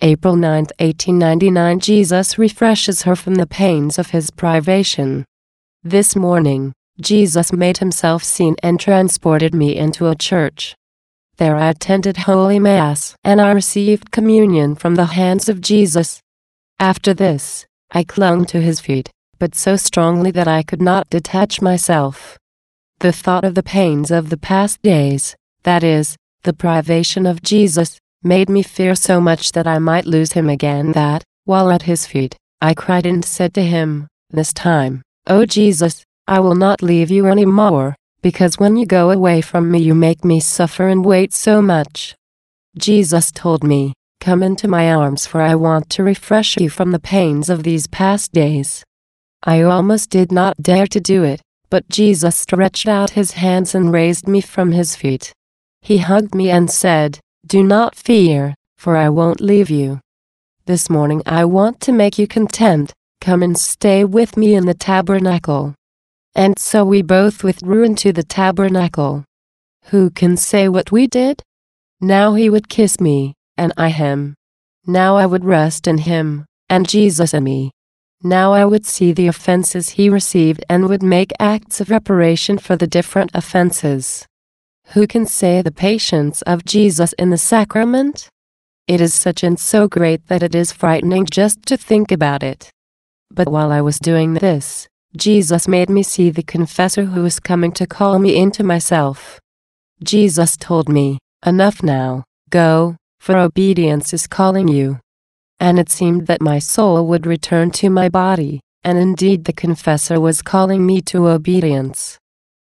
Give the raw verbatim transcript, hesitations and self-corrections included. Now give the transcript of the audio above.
April ninth, eighteen ninety-nine. Jesus refreshes her from the pains of his privation. This morning, Jesus made himself seen and transported me into a church. There I attended Holy Mass and I received communion from the hands of Jesus. After this, I clung to his feet, but so strongly that I could not detach myself. The thought of the pains of the past days, that is, the privation of Jesus, made me fear so much that I might lose him again that, while at his feet, I cried and said to him, this time, "O Jesus, I will not leave you any more, because when you go away from me you make me suffer and wait so much." Jesus told me, "Come into my arms, for I want to refresh you from the pains of these past days." I almost did not dare to do it, but Jesus stretched out his hands and raised me from his feet. He hugged me and said, "Do not fear, for I won't leave you. This morning I want to make you content. Come and stay with me in the tabernacle." And so we both withdrew into the tabernacle. Who can say what we did? Now he would kiss me, and I him. Now I would rest in him, and Jesus in me. Now I would see the offenses he received and would make acts of reparation for the different offenses. Who can say the patience of Jesus in the sacrament? It is such and so great that it is frightening just to think about it. But while I was doing this, Jesus made me see the confessor who was coming to call me into myself. Jesus told me, "Enough now, go, for obedience is calling you." And it seemed that my soul would return to my body, and indeed the confessor was calling me to obedience.